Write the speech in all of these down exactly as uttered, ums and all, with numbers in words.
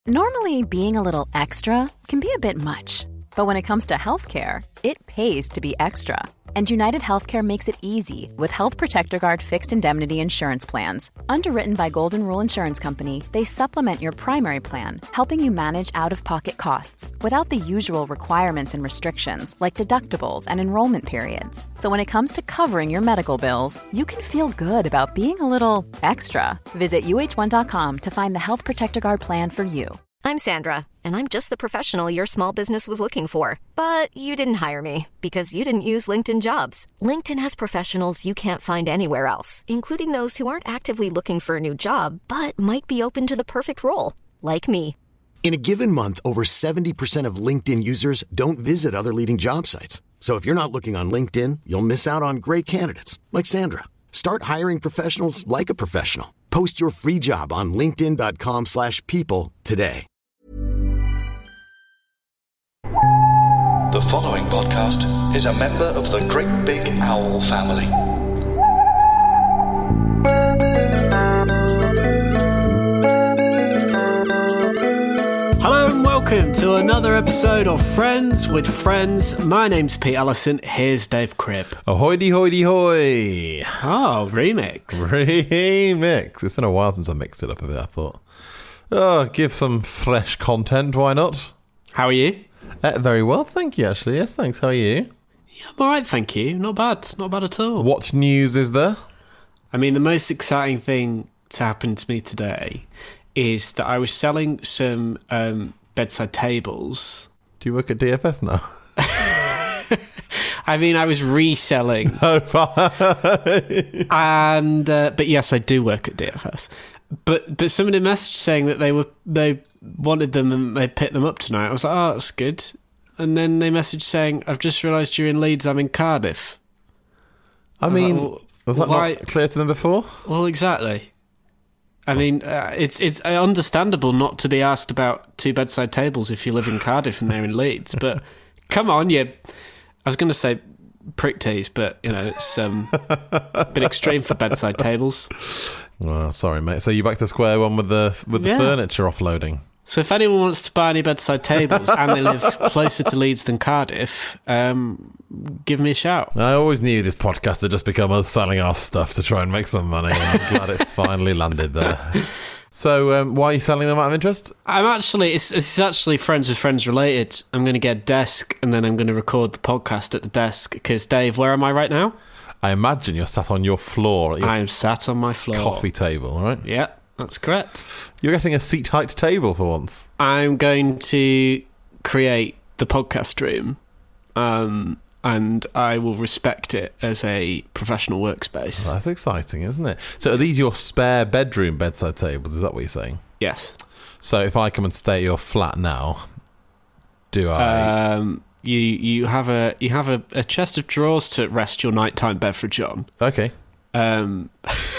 Normally, being a little extra can be a bit much, but when it comes to healthcare, it pays to be extra. And United Healthcare makes it easy with Health Protector Guard fixed indemnity insurance plans. Underwritten by Golden Rule Insurance Company, they supplement your primary plan, helping you manage out-of-pocket costs without the usual requirements and restrictions like deductibles and enrollment periods. So when it comes to covering your medical bills, you can feel good about being a little extra. Visit U H one dot com to find the Health Protector Guard plan for you. I'm Sandra, and I'm just the professional your small business was looking for. But you didn't hire me because you didn't use LinkedIn Jobs. LinkedIn has professionals you can't find anywhere else, including those who aren't actively looking for a new job, but might be open to the perfect role, like me. In a given month, over seventy percent of LinkedIn users don't visit other leading job sites. So if you're not looking on LinkedIn, you'll miss out on great candidates, like Sandra. Start hiring professionals like a professional. Post your free job on linkedin dot com slash people today. The following podcast is a member of the Great Big Owl family. Hello and welcome to another episode of Friends with Friends. My name's Pete Allison. Here's Dave Cribb. Ahoy hoity hoy. Oh, remix. Remix. It's been a while since I mixed it up a bit, I thought. Oh, give some fresh content, why not? How are you? Uh, very well, thank you, actually. Yes, thanks. How are you? Yeah, I'm alright, thank you. Not bad. Not bad at all. What news is there? I mean, the most exciting thing to happen to me today is that I was selling some um, bedside tables. Do you work at D F S now? I mean, I was reselling. Oh, fine. And uh, but yes, I do work at D F S. But but somebody messaged saying that they were they wanted them and they picked them up tonight. I was like, oh, that's good. And then they messaged saying, I've just realised you're in Leeds. I'm in Cardiff. I mean, like, well, was that why? not clear to them before? Well, exactly. I mean, uh, it's it's understandable not to be asked about two bedside tables if you live in Cardiff and they're in Leeds. But come on, you. I was going to say prick tease, but you know it's um, a bit extreme for bedside tables. Well, sorry, mate. So you're back to square one with the with the Yeah. furniture offloading. So if anyone wants to buy any bedside tables and they live closer to Leeds than Cardiff, um, give me a shout. I always knew this podcast had just become us selling our stuff to try and make some money. And I'm glad it's finally landed there. So um, why are you selling them out of interest? I'm actually, it's, it's actually Friends with Friends related. I'm going to get a desk and then I'm going to record the podcast at the desk. Because Dave, where am I right now? I imagine you're sat on your floor at your I am sat on my floor. coffee table, right? Yeah, that's correct. You're getting a seat height table for once. I'm going to create the podcast room, um, and I will respect it as a professional workspace. That's exciting, isn't it? So are these your spare bedroom bedside tables? Is that what you're saying? Yes. So if I come and stay at your flat now, do I... Um, you you have a you have a, a chest of drawers to rest your nighttime beverage on. Okay. Um,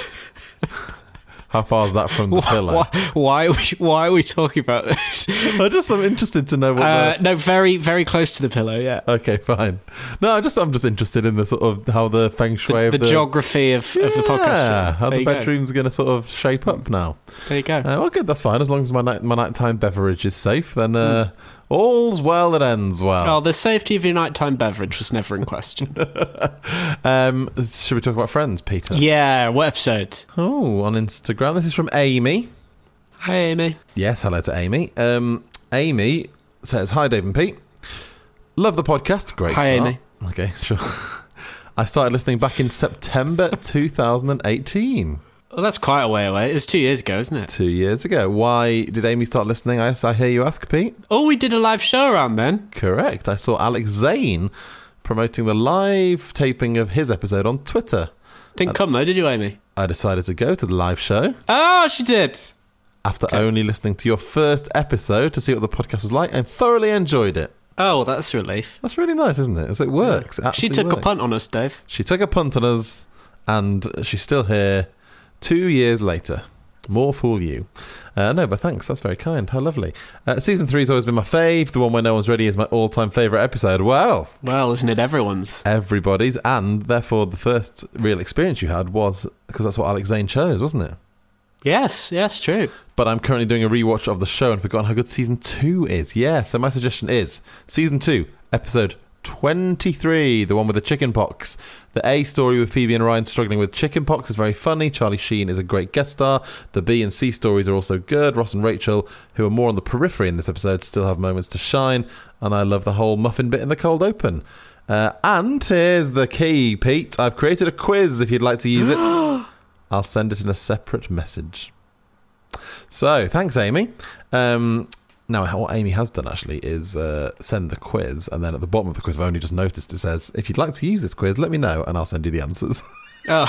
How far is that from the why, pillow? why, why are we why are we talking about this? I just I'm interested to know what. Uh, the... no, very very close to the pillow. Yeah. Okay, fine. No, I just I'm just interested in the sort of how the feng shui The, of the, the geography of, of the podcast Yeah, room. how There the you go. bedroom's going to sort of shape up now. There you go. Uh, well, good. That's fine. As long as my night my nighttime beverage is safe, then uh, all's well that ends well. Oh, the safety of your nighttime beverage was never in question. Um, should we talk about Friends, Peter? Yeah, what episode? Oh, on Instagram. This is from Amy. Hi, Amy. Yes, hello to Amy. Um, Amy says, hi, Dave and Pete. Love the podcast. Great Hi, start. Amy. Okay, sure. I started listening back in September two thousand eighteen. Well, that's quite a way away. It's two years ago, isn't it? Two years ago. Why did Amy start listening? I, I hear you ask, Pete. Oh, we did a live show around then. Correct. I saw Alex Zane promoting the live taping of his episode on Twitter. Didn't come though, did you, Amy? I decided to go to the live show Oh, she did. after only listening to your first episode to see what the podcast was like and thoroughly enjoyed it. Oh, well, that's a relief. That's really nice, isn't it? So it works. It She absolutely took a works. punt on us, Dave. She took a punt on us, and she's still here two years later. More fool you. Uh, no, but thanks. That's very kind. How lovely. Uh, season three's always been my fave. The one where no one's ready is my all-time favourite episode. Well, Well, isn't it everyone's? everybody's, and therefore the first real experience you had was because that's what Alex Zane chose, wasn't it? Yes, yes, true. But I'm currently doing a rewatch of the show and forgotten how good season two is. Yeah, so my suggestion is season two, episode twenty-three, the one with the chicken pox. The A story with Phoebe and Ryan struggling with chicken pox is very funny. Charlie Sheen is a great guest star. The B and C stories are also good. Ross and Rachel, who are more on the periphery in this episode, still have moments to shine. And I love the whole muffin bit in the cold open. Uh, and here's the key, Pete. I've created a quiz if you'd like to use it. I'll send it in a separate message. So, thanks, Amy. Um... Now, what Amy has done, actually, is uh, send the quiz, and then at the bottom of the quiz, I've only just noticed, it says, if you'd like to use this quiz, let me know, and I'll send you the answers. Oh.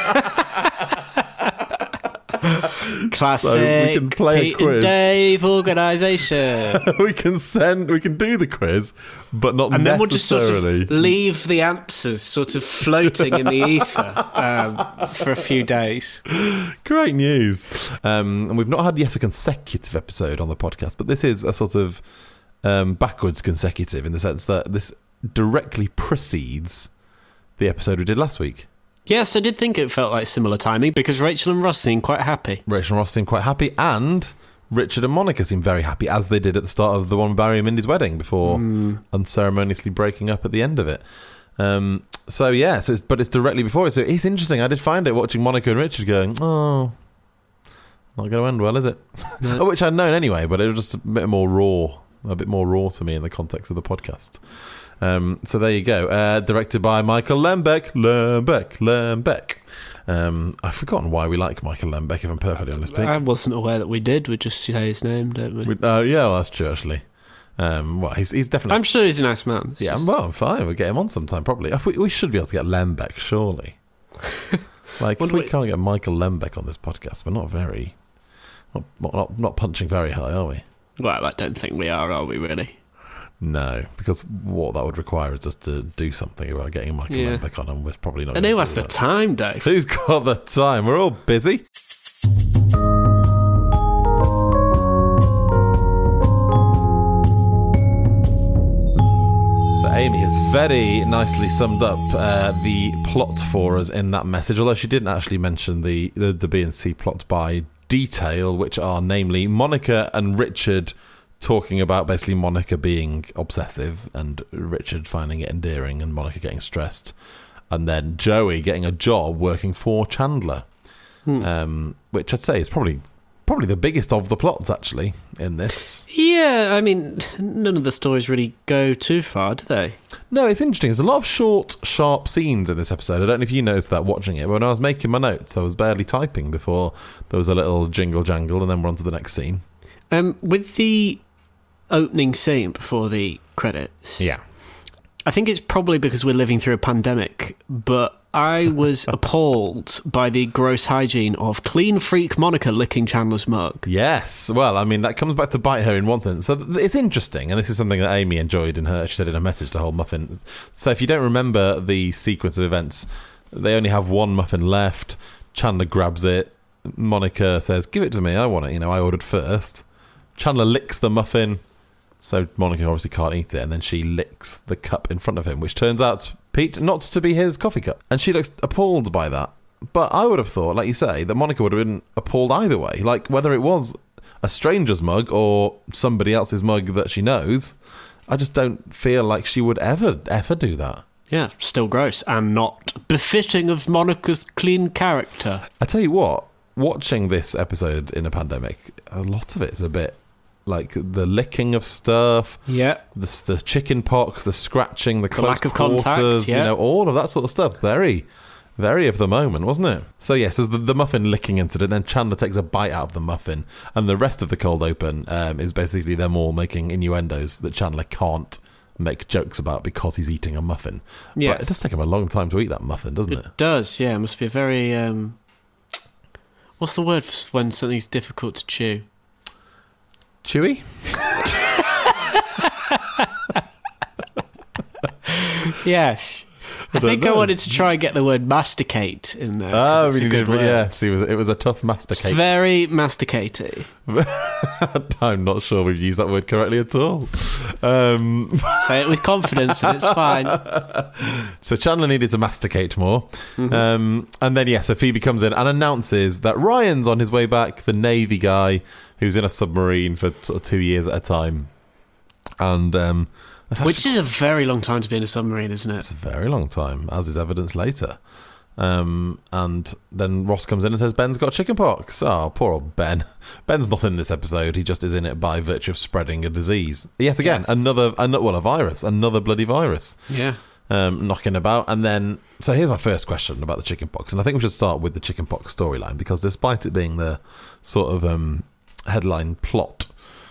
Classic So we can play Pete a quiz. and Dave organisation. we can send, we can do the quiz, but not And then we'll just sort necessarily. of leave the answers sort of floating in the ether um, for a few days. Great news. Um, and we've not had yet a consecutive episode on the podcast, but this is a sort of um, backwards consecutive in the sense that this directly precedes the episode we did last week. Yes, I did think it felt like similar timing because Rachel and Ross seemed quite happy. Rachel and Ross seemed quite happy, and Richard and Monica seemed very happy, as they did at the start of the one with Barry and Mindy's wedding, before mm. unceremoniously breaking up at the end of it. Um, so, yeah, so it's, but it's directly before it. So it's interesting. I did find it watching Monica and Richard going, oh, not going to end well, is it? No. Which I'd known anyway, but it was just a bit more raw, a bit more raw to me in the context of the podcast. Um, so there you go. Uh, directed by Michael Lembeck. Lembeck. Lembeck. Um, I've forgotten why we like Michael Lembeck, if I'm perfectly honest. I wasn't aware that we did. We just say his name, don't we? we uh, yeah, well, that's true, actually. Um, well, he's, he's definitely... I'm sure he's a nice man. It's yeah, just... well, fine. We'll get him on sometime, probably. We, we should be able to get Lembeck, surely. Like, if we, we can't get Michael Lembeck on this podcast, we're not very... Not, not, not punching very high, are we? Well, I don't think we are, are we, really? No, because what that would require is just to do something about getting Michael yeah. Lembeck on, and we're probably not. And who has the time, Dave? Who's got the time? We're all busy. So Amy has very nicely summed up uh, the plot for us in that message, although she didn't actually mention the, the, the B and C plot by detail, which are namely Monica and Richard talking about basically Monica being obsessive and Richard finding it endearing and Monica getting stressed, and then Joey getting a job working for Chandler, hmm. um, which I'd say is probably probably the biggest of the plots actually in this. Yeah, I mean, none of the stories really go too far, do they? No, it's interesting. There's a lot of short, sharp scenes in this episode. I don't know if you noticed that watching it, but when I was making my notes, I was barely typing before there was a little jingle jangle, and then we're on to the next scene. Um, with the opening scene before the credits, yeah, I think it's probably because we're living through a pandemic, but I was appalled by the gross hygiene of clean freak Monica licking Chandler's mug. Yes, well, I mean, that comes back to bite her in one sense. So it's interesting, and this is something that Amy enjoyed in her, she said in her message, the whole muffin. So if you don't remember the sequence of events, they only have one muffin left. Chandler grabs it. Monica says, give it to me, I want it, you know, I ordered first. Chandler licks the muffin. So Monica obviously can't eat it, and then she licks the cup in front of him, which turns out, Pete, not to be his coffee cup. And she looks appalled by that. But I would have thought, like you say, that Monica would have been appalled either way. Like, whether it was a stranger's mug or somebody else's mug that she knows, I just don't feel like she would ever, ever do that. Yeah, still gross, and not befitting of Monica's clean character. I tell you what, watching this episode in a pandemic, a lot of it's a bit... like the licking of stuff, yeah, the, the chicken pox, the scratching, the, the close lack of quarters, contact, yeah. You know, all of that sort of stuff. Very, very of the moment, wasn't it? So yes, there's the, the muffin licking incident. Then Chandler takes a bite out of the muffin, and the rest of the cold open um, is basically them all making innuendos that Chandler can't make jokes about because he's eating a muffin. Yeah, but it does take him a long time to eat that muffin, doesn't it? It does. Yeah, it must be a very. Um, what's the word for when something's difficult to chew? Chewy? Yes. I, I think know. I wanted to try and get the word masticate in there. Oh, it's a really good did, word. yes. It was, it was a tough It's masticate. very masticatey. I'm not sure we've used that word correctly at all. Um, Say it with confidence and it's fine. so Chandler needed to masticate more. Mm-hmm. Um, and then, yeah, so Phoebe comes in and announces that Ryan's on his way back, the Navy guy who's in a submarine for sort of two years at a time. And um, that's actually- Which is a very long time to be in a submarine, isn't it? it's a very long time, as is evidence later. Um, and then Ross comes in and says Ben's got chickenpox. Oh, poor old Ben. Ben's not in this episode. He just is in it by virtue of spreading a disease. Yet again, Yes. another, another, well, a virus, another bloody virus. Yeah. Um, knocking about. And then, so here's my first question about the chickenpox. And I think we should start with the chickenpox storyline, because despite it being the sort of um, headline plot,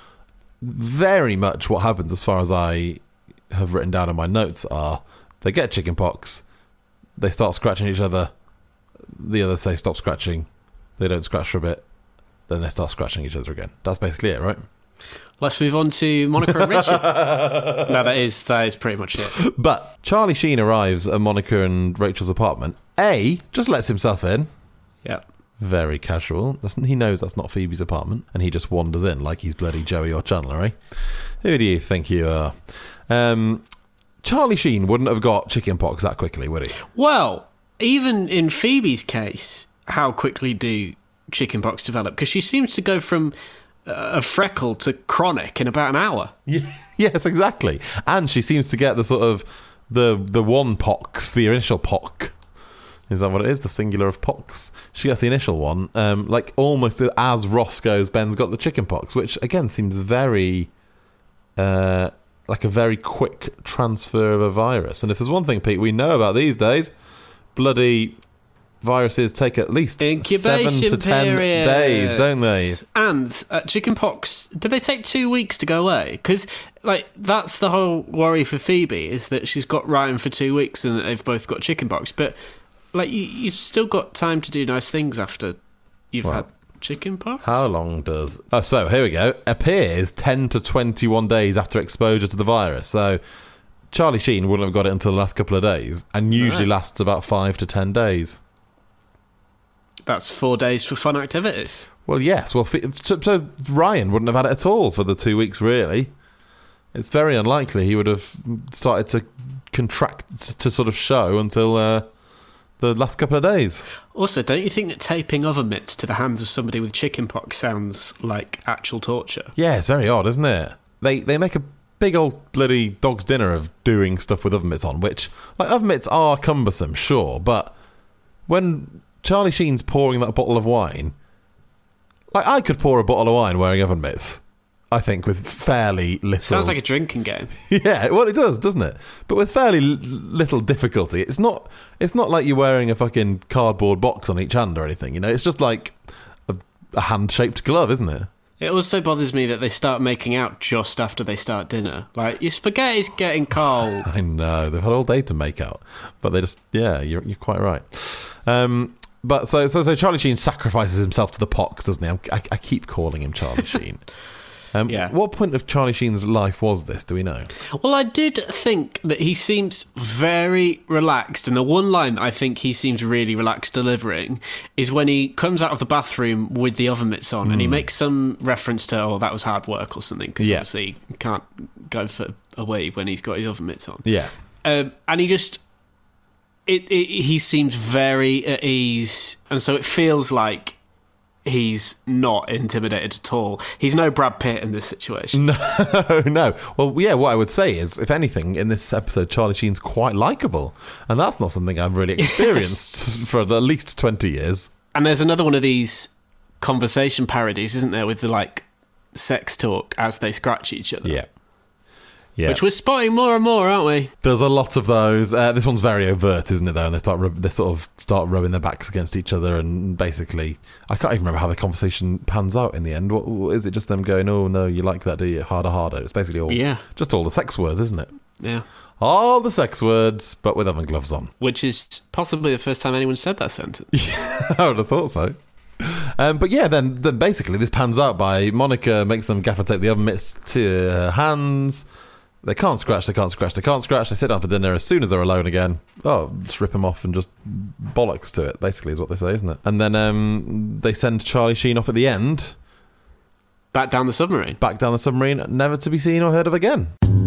very much what happens, as far as I have written down in my notes, are they get chickenpox, they start scratching each other, the others say stop scratching, they don't scratch for a bit, then they start scratching each other again. That's basically it, right? Let's move on to Monica and Richard. No, that is that is pretty much it. But Charlie Sheen arrives at Monica and Rachel's apartment. A, just lets himself in. Yeah. Very casual. That's, he knows that's not Phoebe's apartment, and he just wanders in like he's bloody Joey or Chandler, eh? Who do you think you are? Um, Charlie Sheen wouldn't have got chickenpox that quickly, would he? Well, even in Phoebe's case, how quickly do chickenpox develop? Because she seems to go from uh, a freckle to chronic in about an hour. Yeah, yes, exactly. And she seems to get the sort of the the one pox, the initial pox. Is that what it is? The singular of pox. She gets the initial one, um, like almost as Ross goes, Ben's got the chickenpox, which again seems very, uh, like a very quick transfer of a virus. And if there's one thing, Pete, we know about these days, bloody viruses take at least Incubation seven to ten period. days, don't they? And uh, chickenpox, do they take two weeks to go away? Because like that's the whole worry for Phoebe, is that she's got Ryan for two weeks and that they've both got chickenpox. But like you, you've still got time to do nice things after you've Well, had chickenpox. How long does... Oh, so here we go. Appears ten to twenty-one days after exposure to the virus. So Charlie Sheen wouldn't have got it until the last couple of days, and usually Right. lasts about five to ten days. That's four days for fun activities. Well, yes. Well, fi- so, so Ryan wouldn't have had it at all for the two weeks, really. It's very unlikely he would have started to contract, to sort of show until uh, the last couple of days. Also, don't you think that taping oven mitts to the hands of somebody with chickenpox sounds like actual torture? Yeah, it's very odd, isn't it? They they make a big old bloody dog's dinner of doing stuff with oven mitts on, which, like, oven mitts are cumbersome, sure, but when Charlie Sheen's pouring that bottle of wine, like, I could pour a bottle of wine wearing oven mitts, I think, with fairly little... Sounds like a drinking game. Yeah, well, it does, doesn't it? But with fairly l- little difficulty. It's not It's not like you're wearing a fucking cardboard box on each hand or anything, you know? It's just like a, a hand-shaped glove, isn't it? It also bothers me that they start making out just after they start dinner. Like, your spaghetti's getting cold. I know, they've had all day to make out. But they just, yeah, you're, you're quite right. Um, but so, so so Charlie Sheen sacrifices himself to the pox, doesn't he? I'm, I, I keep calling him Charlie Sheen. Um, Yeah. What point of Charlie Sheen's life was this, do we know? Well, I did think that he seems very relaxed, and the one line that I think he seems really relaxed delivering is when he comes out of the bathroom with the oven mitts on, and he makes some reference to, oh, that was hard work or something, because Yeah. obviously he can't go for a wee when he's got his oven mitts on. Yeah. Um, and he just... It, it, he seems very at ease, and so it feels like he's not intimidated at all. He's no Brad Pitt in this situation. No, no. Well, yeah, what I would say is, if anything, in this episode, Charlie Sheen's quite likeable. And that's not something I've really experienced for at least twenty years. And there's another one of these conversation parodies, isn't there, with the, like, sex talk as they scratch each other. Yeah. Yeah. Which we're spotting more and more, aren't we? There's a lot of those. Uh, this one's very overt, isn't it, though? And they start rub- they sort of start rubbing their backs against each other, and basically, I can't even remember how the conversation pans out in the end. What, what is it? Just them going, "Oh no, you like that, do you? Harder, harder." It's basically all, Yeah. just all the sex words, isn't it? Yeah. All the sex words, but with oven gloves on. Which is possibly the first time anyone said that sentence. I would have thought so. Um, but yeah, then, then basically this pans out by Monica makes them gaffer tape the oven mitts to her hands. They can't scratch, they can't scratch, they can't scratch. They sit down for dinner. As soon as they're alone again, oh, strip them off and just bollocks to it, basically, is what they say, isn't it? And then um, they send Charlie Sheen off at the end. Back down the submarine. Back down the submarine, never to be seen or heard of again.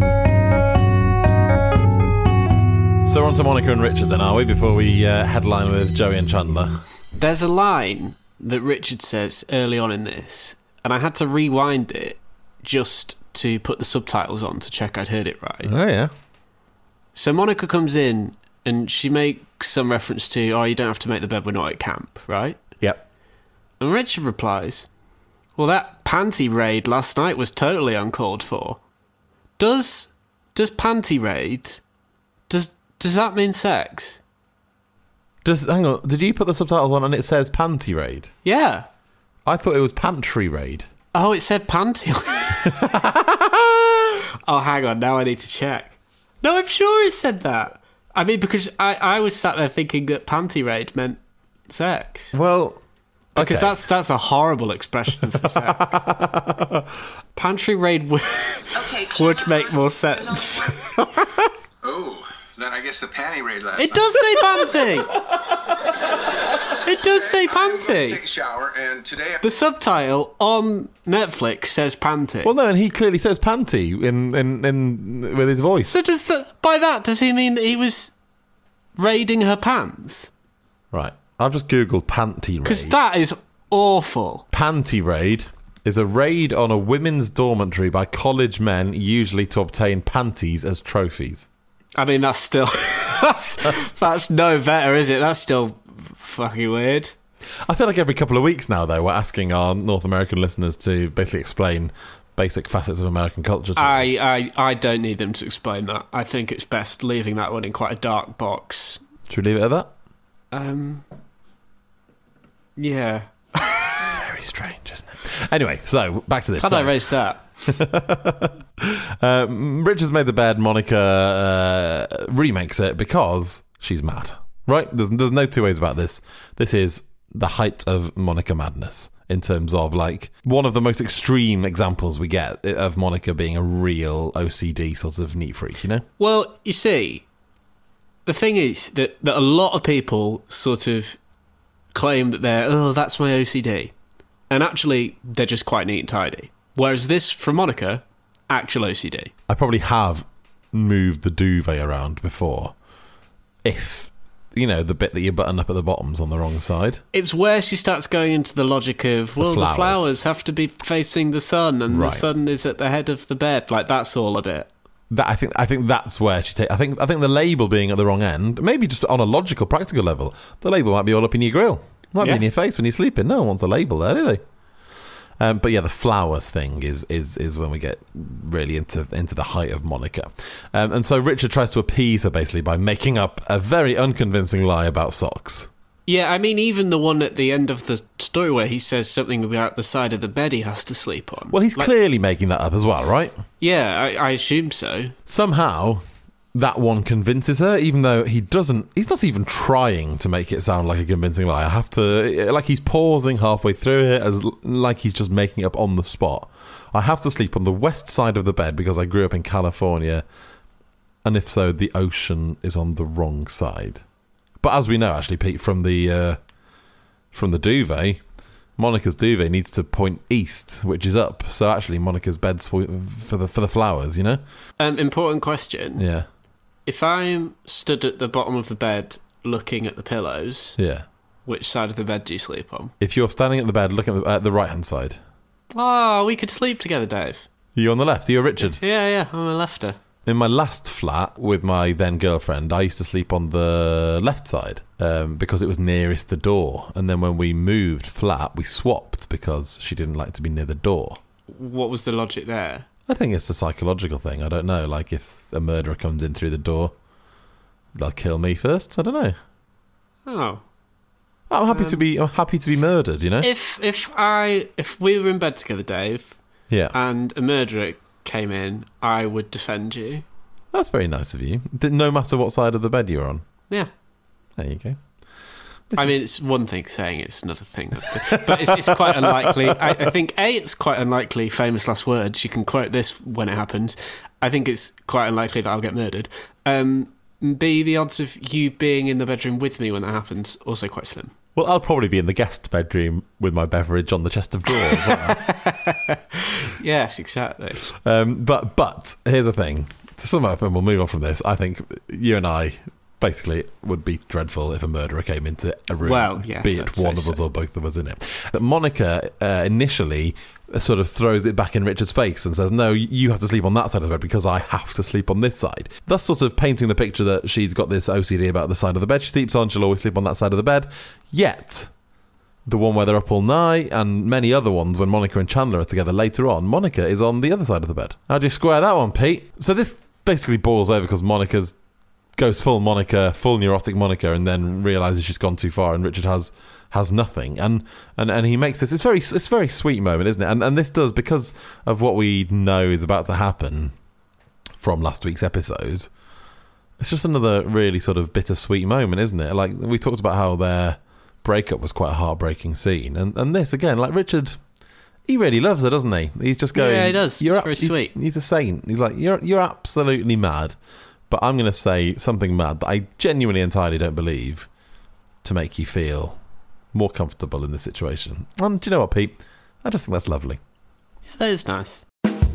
So we're on to Monica and Richard then, are we, before we uh, headline with Joey and Chandler? There's a line that Richard says early on in this, and I had to rewind it just to put the subtitles on to check I'd heard it right. Oh, yeah. So Monica comes in and she makes some reference to, oh, you don't have to make the bed, we're not at camp, right? Yep. And Richard replies, well, that panty raid last night was totally uncalled for. Does does panty raid, does does that mean sex? Does, hang on, did you put the subtitles on and it says panty raid? Yeah. I thought it was pantry raid. Oh, it said panty. Oh, hang on. Now I need to check. No, I'm sure it said that. I mean, because I, I was sat there thinking that panty raid meant sex. Well, because okay. that's that's a horrible expression for sex. Pantry raid w- okay, would make more sense. Oh, then I guess the panty raid last It night. does say panty. It does say panty. Take a shower, and today The subtitle on Netflix says panty. Well, no, and he clearly says panty in, in, in with his voice. So does that, by that, does he mean that he was raiding her pants? Right. I've just Googled panty raid. Because that is awful. Panty raid is a raid on a women's dormitory by college men, usually to obtain panties as trophies. I mean, that's still... that's, that's no better, is it? That's still fucking weird. I feel like every couple of weeks now, though, we're asking our North American listeners to basically explain basic facets of American culture to us. I, I, I don't need them to explain that. I think it's best leaving that one in quite a dark box. Should we leave it at that? Um... Yeah. Very strange, isn't it? Anyway, so back to this. How'd so, I raise that? um, Richard's made the bed. Monica uh, remakes it because she's mad. Right? There's there's no two ways about this. This is the height of Monica madness in terms of like one of the most extreme examples we get of Monica being a real O C D sort of neat freak. You know? Well, you see, the thing is that that a lot of people sort of claim that they're, oh, that's my O C D. And actually, they're just quite neat and tidy. Whereas this, from Monica, actual O C D. I probably have moved the duvet around before. If, you know, the bit that you button up at the bottom's on the wrong side. It's where she starts going into the logic of, well, the flowers, the flowers have to be facing the sun, and right. the sun is at the head of the bed. Like, that's all a bit. That I think I think that's where she takes. I think I think the label being at the wrong end, maybe just on a logical, practical level, the label might be all up in your grill. Might yeah. be in your face when you're sleeping. No one wants a label there, do they? Um, but yeah, the flowers thing is is is when we get really into into the height of Monica. Um, and so Richard tries to appease her basically by making up a very unconvincing lie about socks. Yeah, I mean, even the one at the end of the story where he says something about the side of the bed he has to sleep on. Well, he's like, clearly making that up as well, right? Yeah, I, I assume so. Somehow, that one convinces her, even though he doesn't... He's not even trying to make it sound like a convincing lie. I have to... Like, he's pausing halfway through it, as like he's just making it up on the spot. I have to sleep on the west side of the bed because I grew up in California, and if so, the ocean is on the wrong side. But as we know, actually, Pete, from the uh, from the duvet, Monica's duvet needs to point east, which is up. So actually, Monica's bed's for, for the for the flowers, you know? Um, important question. Yeah. If I'm stood at the bottom of the bed looking at the pillows, yeah, which side of the bed do you sleep on? If you're standing at the bed looking at the, at the right-hand side. Oh, we could sleep together, Dave. You on the left? You're Richard? Yeah, yeah, I'm a lefter. In my last flat with my then girlfriend, I used to sleep on the left side um, because it was nearest the door. And then when we moved flat, we swapped because she didn't like to be near the door. What was the logic there? I think it's a psychological thing. I don't know. Like if a murderer comes in through the door, they'll kill me first. I don't know. Oh, I'm happy um, to be. I'm happy to be murdered. You know. If if I if we were in bed together, Dave. Yeah. And a murderer came in, I would defend you. That's very nice of you. No matter what side of the bed you're on. Yeah. There you go. I mean, it's one thing saying it's another thing, but it's, it's quite unlikely. I, I think, A, it's quite unlikely, famous last words, you can quote this when it happens. I think it's quite unlikely that I'll get murdered. Um, B, the odds of you being in the bedroom with me when that happens, also quite slim. Well, I'll probably be in the guest bedroom with my beverage on the chest of drawers. won't I? Yes, exactly. Um, but, but, here's the thing. To sum up, and we'll move on from this, I think you and I... Basically, it would be dreadful if a murderer came into a room, well, yes, be it I'd one of so. us or both of us in it. But Monica uh, initially sort of throws it back in Richard's face and says, no, you have to sleep on that side of the bed because I have to sleep on this side. Thus sort of painting the picture that she's got this O C D about the side of the bed she sleeps on, she'll always sleep on that side of the bed. Yet, the one where they're up all night and many other ones when Monica and Chandler are together later on, Monica is on the other side of the bed. How do you square that one, Pete? So this basically boils over because Monica's goes full Monica, full neurotic Monica, and then realises she's gone too far, and Richard has has nothing, and and, and he makes this. It's very it's a very sweet moment, isn't it? And and this does, because of what we know is about to happen from last week's episode. It's just another really sort of bittersweet moment, isn't it? Like we talked about how their breakup was quite a heartbreaking scene, and and this again, like Richard. He really loves her, doesn't he? He's just going. Yeah, he does. You're it's up, very he's, sweet. He's a saint. He's like, you're you're absolutely mad. But I'm going to say something mad that I genuinely entirely don't believe to make you feel more comfortable in this situation. And do you know what, Pete? I just think that's lovely. Yeah, that is nice.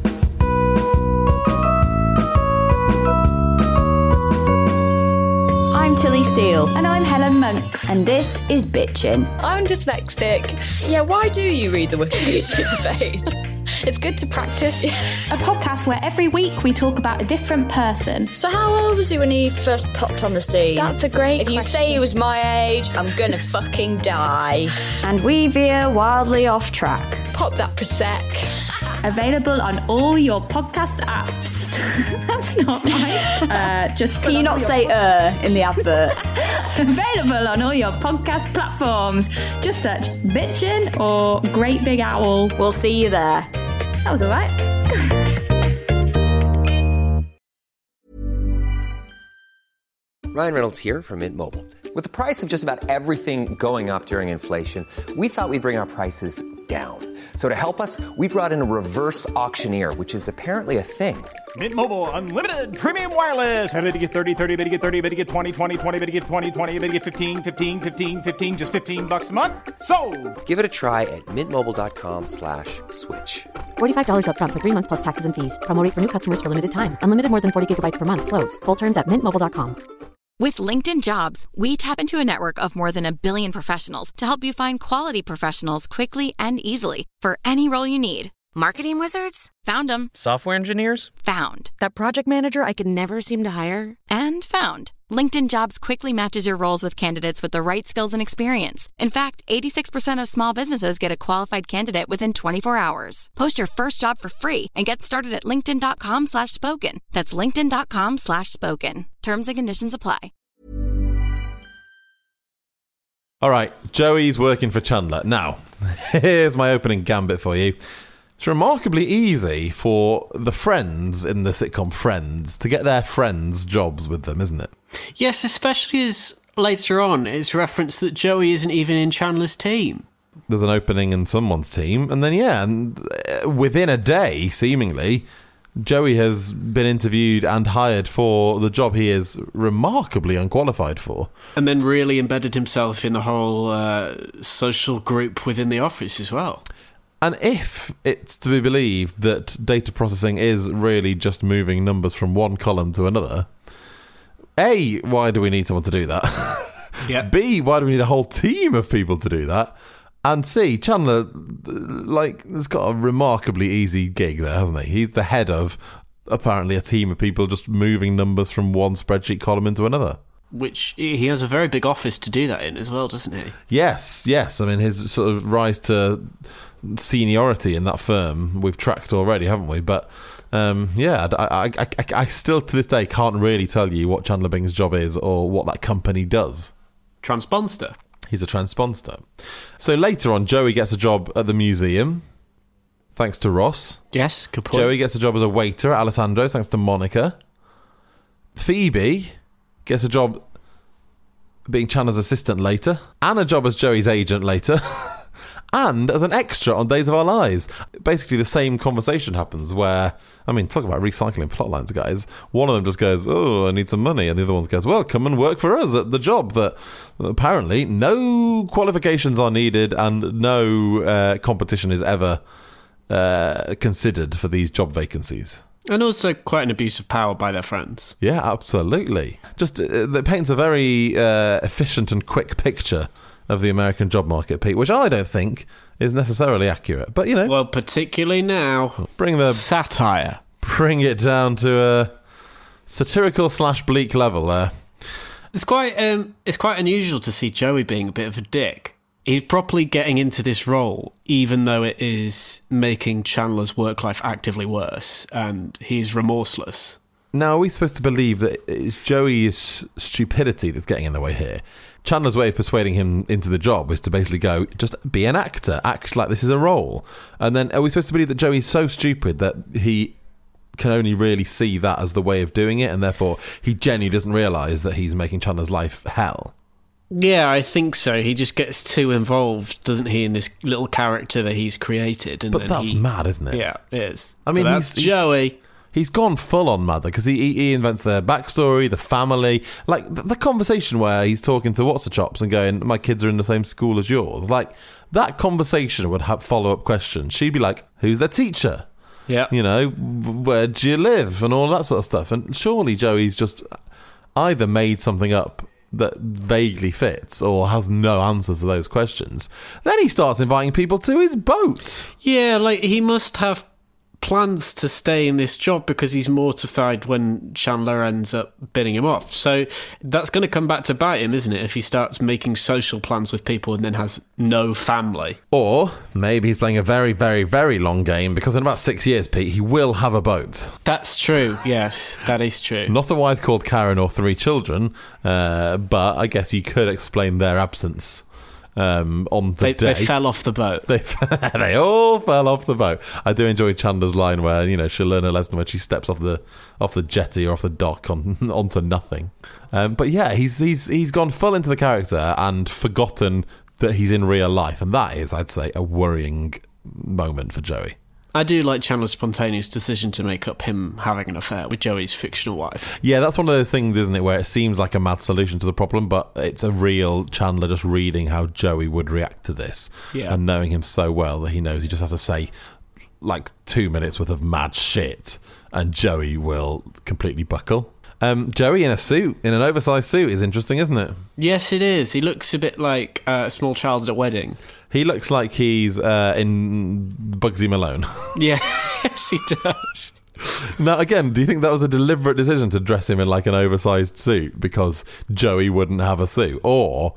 I'm Tilly Steele. And I'm Helen Monk. And this is Bitchin'. I'm dyslexic. Yeah, why do you read the Wikipedia page? It's good to practice. A podcast where every week we talk about a different person. So how old was he when he first popped on the scene? That's a great If you question. say he was my age, I'm gonna fucking die. And we veer wildly off track. Pop that Prosec. Available on all your podcast apps. That's not right. Uh, just Can you not say uh in the advert? available on all your podcast platforms. Just search Bitchin' or Great Big Owl. We'll see you there. That was all right. Ryan Reynolds here from Mint Mobile. With the price of just about everything going up during inflation, we thought we'd bring our prices down. So to help us, we brought in a reverse auctioneer, which is apparently a thing. Mint Mobile Unlimited Premium Wireless. How to get thirty, thirty, how to get thirty, how to get twenty, twenty, twenty, how to get twenty, twenty, how to get fifteen, fifteen, fifteen, fifteen, just fifteen bucks a month? Sold! Give it a try at mintmobile.com slash switch. forty-five dollars up front for three months plus taxes and fees. Promo rate for new customers for limited time. Unlimited more than forty gigabytes per month. Slows full terms at mint mobile dot com. With LinkedIn Jobs, we tap into a network of more than a billion professionals to help you find quality professionals quickly and easily for any role you need. Marketing wizards? Found them. Software engineers? Found. That project manager I could never seem to hire? And found. LinkedIn Jobs quickly matches your roles with candidates with the right skills and experience. In fact, eighty-six percent of small businesses get a qualified candidate within twenty-four hours. Post your first job for free and get started at linkedin.com slash spoken. That's linkedin.com slash spoken. Terms and conditions apply. All right, Joey's working for Chandler. Now, here's my opening gambit for you. It's remarkably easy for the friends in the sitcom Friends to get their friends jobs with them, isn't it? Yes, especially as later on it's referenced that Joey isn't even in Chandler's team. There's an opening in someone's team, and then, yeah, and within a day, seemingly, Joey has been interviewed and hired for the job he is remarkably unqualified for. And then really embedded himself in the whole uh, social group within the office as well. And if it's to be believed that data processing is really just moving numbers from one column to another, A, why do we need someone to do that? Yeah. B, why do we need a whole team of people to do that? And C, Chandler, like, has got a remarkably easy gig there, hasn't he? He's the head of, apparently, a team of people just moving numbers from one spreadsheet column into another. Which he has a very big office to do that in as well, doesn't he? Yes, yes. I mean, his sort of rise to seniority in that firm we've tracked already, haven't we? But um, yeah, I, I, I, I still to this day can't really tell you what Chandler Bing's job is or what that company does. Transponster. He's a transponster. So later on, Joey gets a job at the museum, thanks to Ross. Yes, good point. Joey gets a job as a waiter at Alessandro's, thanks to Monica. Phoebe gets a job being Chandler's assistant later, and a job as Joey's agent later, and as an extra on Days of Our Lives. Basically, the same conversation happens where, I mean, talk about recycling plot lines, guys. One of them just goes, oh, I need some money. And the other one goes, well, come and work for us at the job that apparently no qualifications are needed and no uh, competition is ever uh, considered for these job vacancies. And also quite an abuse of power by their friends. Yeah, absolutely. Just, uh, it paints a very uh, efficient and quick picture of the American job market, Pete, which I don't think is necessarily accurate. But, you know. Well, particularly now. Bring the satire. Bring it down to a satirical slash bleak level there. It's quite, um, it's quite unusual to see Joey being a bit of a dick. He's properly getting into this role, even though it is making Chandler's work life actively worse, and he's remorseless. Now, are we supposed to believe that it's Joey's stupidity that's getting in the way here? Chandler's way of persuading him into the job is to basically go, just be an actor, act like this is a role. And then are we supposed to believe that Joey's so stupid that he can only really see that as the way of doing it, and therefore he genuinely doesn't realise that he's making Chandler's life hell? Yeah, I think so. He just gets too involved, doesn't he, in this little character that he's created. And but then that's he, mad, isn't it? Yeah, it is. I mean, but that's he's, Joey. He's, he's gone full on mad because he, he he invents their backstory, the family, like the, the conversation where he's talking to What's the Chops and going, "My kids are in the same school as yours." Like that conversation would have follow up questions. She'd be like, "Who's their teacher?" Yeah, you know, where do you live and all that sort of stuff. And surely Joey's just either made something up that vaguely fits or has no answers to those questions. Then he starts inviting people to his boat. Yeah, like he must have plans to stay in this job because he's mortified when Chandler ends up bidding him off. So that's going to come back to bite him, isn't it, if he starts making social plans with people and then has no family. Or maybe he's playing a very, very, very long game because in about six years, Pete, he will have a boat. That's true, yes, that is true. Not a wife called Karen or three children, uh, but I guess you could explain their absence. Um, on the they, day they fell off the boat. They they all fell off the boat. I do enjoy Chandler's line where, you know, she'll learn a lesson when she steps off the off the jetty or off the dock on onto nothing. Um, but yeah, he's he's he's gone full into the character and forgotten that he's in real life, and that is, I'd say, a worrying moment for Joey. I do like Chandler's spontaneous decision to make up him having an affair with Joey's fictional wife. Yeah, that's one of those things, isn't it, where it seems like a mad solution to the problem, but it's a real Chandler just reading how Joey would react to this, yeah. and knowing him so well that he knows he just has to say, like, two minutes worth of mad shit, and Joey will completely buckle. Um, Joey in a suit, in an oversized suit, is interesting, isn't it? Yes, it is. He looks a bit like uh, a small child at a wedding. He looks like he's uh, in Bugsy Malone. Yeah, yes, he does. Now, again, do you think that was a deliberate decision to dress him in like an oversized suit because Joey wouldn't have a suit? Or,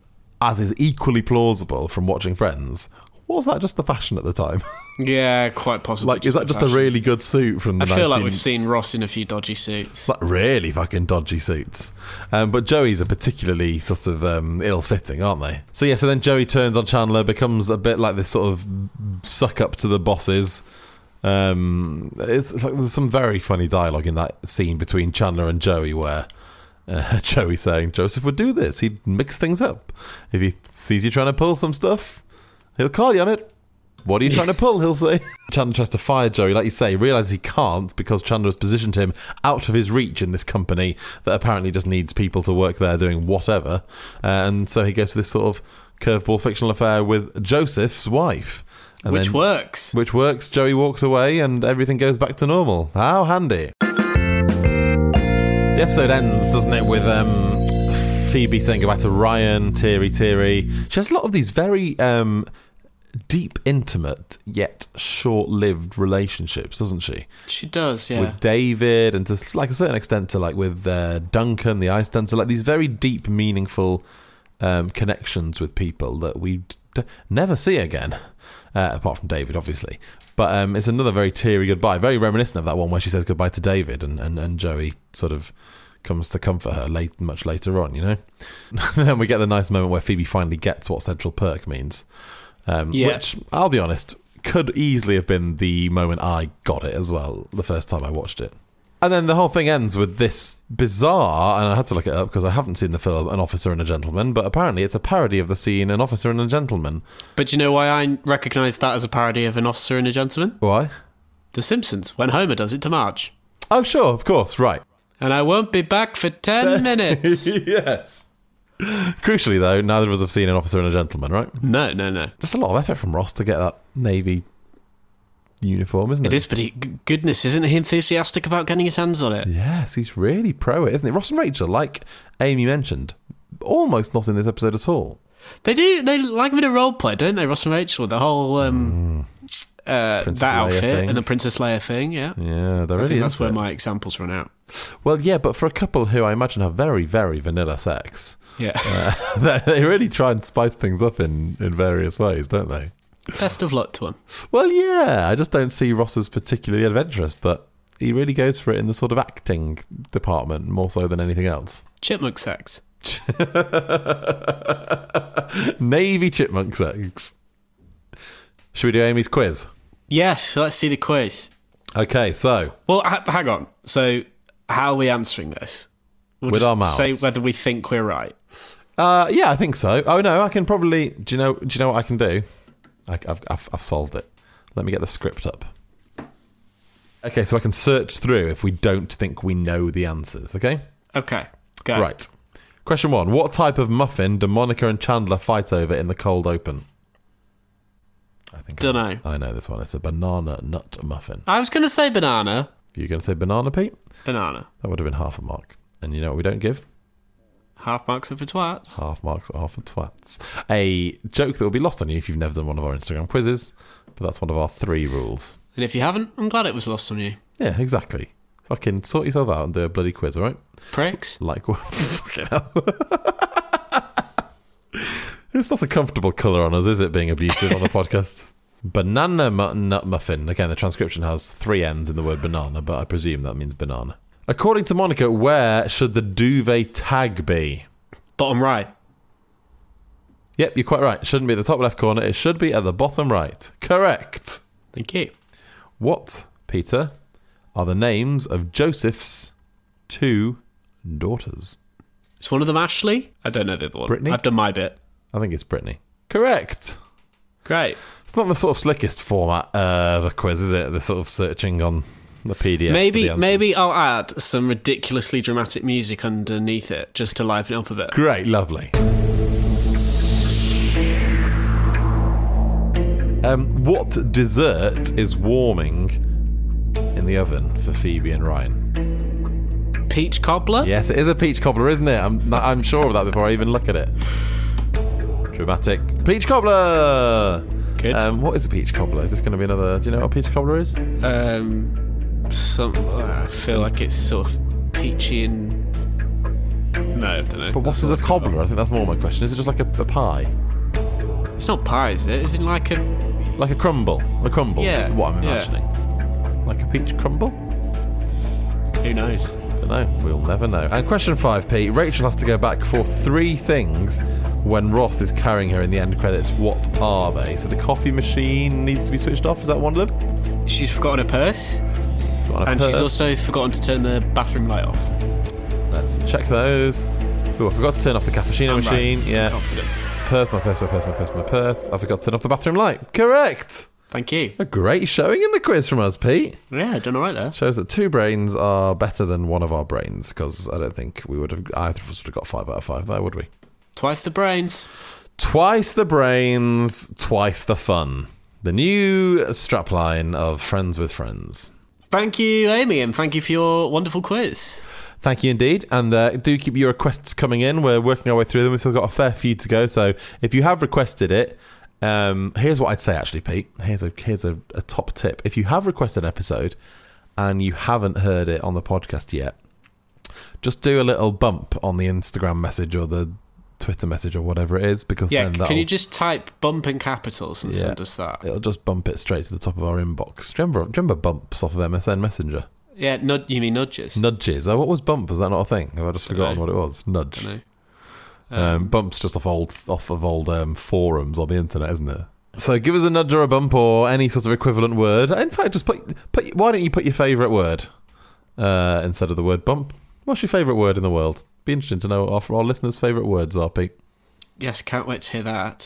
as is equally plausible from watching Friends, was that just the fashion at the time? Yeah, quite possibly. Like, is that just fashion. A really good suit from the I feel nineteen... like we've seen Ross in a few dodgy suits. Like, really fucking dodgy suits. Um, but Joey's are particularly sort of um, ill-fitting, aren't they? So, yeah, so then Joey turns on Chandler, becomes a bit like this sort of suck-up to the bosses. Um, it's, it's like there's some very funny dialogue in that scene between Chandler and Joey where uh, Joey's saying, Joseph would do this. He'd mix things up. If he sees you trying to pull some stuff, he'll call you on it. What are you trying to pull, he'll say. Chandler tries to fire Joey, like you say, realises he can't because Chandler has positioned him out of his reach in this company that apparently just needs people to work there doing whatever. Uh, and so he goes to this sort of curveball fictional affair with Joseph's wife. And which then, works. Which works. Joey walks away and everything goes back to normal. How handy. The episode ends, doesn't it, with um, Phoebe saying goodbye to Ryan, teary, teary. She has a lot of these very... Um, deep, intimate, yet short-lived relationships, doesn't she? She does, yeah. With David, and to like a certain extent to like with uh, Duncan, the ice dancer, like these very deep, meaningful um, connections with people that we d- never see again, uh, apart from David, obviously. But um, it's another very teary goodbye, very reminiscent of that one where she says goodbye to David, and, and, and Joey sort of comes to comfort her late, much later on, you know? Then we get the nice moment where Phoebe finally gets what Central Perk means. Um, yeah. Which, I'll be honest, could easily have been the moment I got it as well, the first time I watched it. And then the whole thing ends with this bizarre, and I had to look it up because I haven't seen the film An Officer and a Gentleman, but apparently it's a parody of the scene An Officer and a Gentleman. But do you know why I recognise that as a parody of An Officer and a Gentleman? Why? The Simpsons, when Homer does it to Marge. Oh, sure, of course, right. And I won't be back for ten minutes. Yes. Crucially, though, neither of us have seen An Officer and a Gentleman, right? No, no, no. Just a lot of effort from Ross to get that Navy uniform, isn't it? It is, but he, goodness, isn't he enthusiastic about getting his hands on it? Yes, he's really pro it, isn't he? Ross and Rachel, like Amy mentioned, almost not in this episode at all. They do, they like a bit of role play, don't they, Ross and Rachel? The whole, um, mm. uh, that outfit thing. And the Princess Leia thing, yeah. Yeah, they're I really think that's where it. my examples run out. Well, yeah, but for a couple who I imagine have very, very vanilla sex, yeah, uh, they really try and spice things up in, in various ways, don't they? Best of luck to him. Well, yeah, I just don't see Ross as particularly adventurous, but he really goes for it in the sort of acting department more so than anything else. Chipmunk sex. Navy chipmunk sex. Should we do Amy's quiz? Yes, let's see the quiz. Okay, so... Well, h- hang on. So, how are we answering this? We'll With just our mouths. say whether we think we're right. Uh, yeah, I think so. Oh, no, I can probably... Do you know, do you know what I can do? I, I've, I've, I've solved it. Let me get the script up. Okay, so I can search through if we don't think we know the answers, okay? Okay, go. Right. Question one. What type of muffin do Monica and Chandler fight over in the cold open? I think Don't I, know. I know this one. It's a banana nut muffin. I was going to say banana. You going to say banana, Pete? Banana. That would have been half a mark. And you know what we don't give? Half marks are for twats. Half marks are for twats. A joke that will be lost on you if you've never done one of our Instagram quizzes, but that's one of our three rules. And if you haven't, I'm glad it was lost on you. Yeah, exactly. Fucking sort yourself out and do a bloody quiz, all right? Pricks. Like what? Fucking hell. It's not a comfortable colour on us, is it, being abusive on the podcast? Banana nut muffin. Again, the transcription has three N's in the word banana, but I presume that means banana. According to Monica, where should the duvet tag be? Bottom right. Yep, you're quite right. It shouldn't be at the top left corner. It should be at the bottom right. Correct. Thank you. What, Peter, are the names of Joseph's two daughters? Is one of them Ashley? I don't know the other one. Brittany? I've done my bit. I think it's Brittany. Correct. Great. It's not the sort of slickest format uh, of a quiz, is it? The sort of searching on the P D F. Maybe maybe I'll add some ridiculously dramatic music underneath it just to liven it up a bit. Great, lovely. Um, what dessert is warming in the oven for Phoebe and Ryan? Peach cobbler? Yes, it is a peach cobbler, isn't it? I'm I'm sure of that before I even look at it. Dramatic. Peach cobbler! Good. Um, what is a peach cobbler? Is this going to be another... Do you know what a peach cobbler is? Um, some, I feel like it's sort of peachy and... No, I don't know. But what is a cobbler? I think that's more my question. Is it just like a, a pie? It's not pie, is it? Is it like a... Like a crumble? A crumble? Yeah. What I'm yeah. imagining. Like a peach crumble? Who knows? Don't know. We'll never know. And question five, Pete. Rachel has to go back for three things when Ross is carrying her in the end credits. What are they? So the coffee machine needs to be switched off. Is that one of them? She's forgotten her purse. Forgotten her and purse. she's also forgotten to turn the bathroom light off. Let's check those. Oh, I forgot to turn off the cappuccino I'm machine. Right. Yeah. Confident. Purse, my purse, my purse, my purse, my purse. I forgot to turn off the bathroom light. Correct. Thank you. A great showing in the quiz from us, Pete. Yeah, done all right there. Shows that two brains are better than one of our brains, because I don't think we would have either of us would have got five out of five there, would we? Twice the brains. Twice the brains, twice the fun. The new strapline of Friends with Friends. Thank you, Amy, and thank you for your wonderful quiz. Thank you indeed, and uh, do keep your requests coming in. We're working our way through them. We've still got a fair few to go, so if you have requested it, um, here's what I'd say actually, Pete. Here's a here's a, a top tip. If you have requested an episode and you haven't heard it on the podcast yet, just do a little bump on the Instagram message or the Twitter message or whatever it is, because yeah, then that'll... can you just type bump in capitals and yeah, send us that? It'll just bump it straight to the top of our inbox. Do you remember, do you remember bumps off of M S N Messenger? Yeah, nud- you mean nudges? Nudges. Oh, what was bump? Was that not a thing? Have I just forgotten what it was? Nudge. I Um, um, bumps just off old off of old um, forums on the internet, isn't it? So give us a nudge or a bump or any sort of equivalent word. In fact, just put put. Why don't you put your favourite word uh, instead of the word bump. What's your favourite word in the world? Be interesting to know what our, our listeners' favourite words are, Pete. Yes, can't wait to hear that.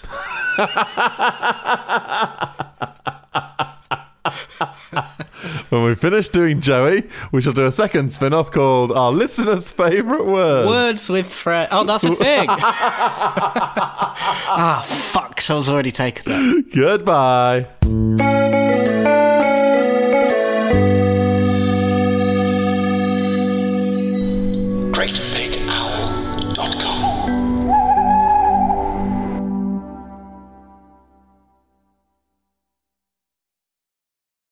When we finish doing Joey, we shall do a second spin-off called Our Listeners' Favourite Words. Words with Fred. Oh, that's a thing. Ah, fuck. Someone's already taken that. Goodbye.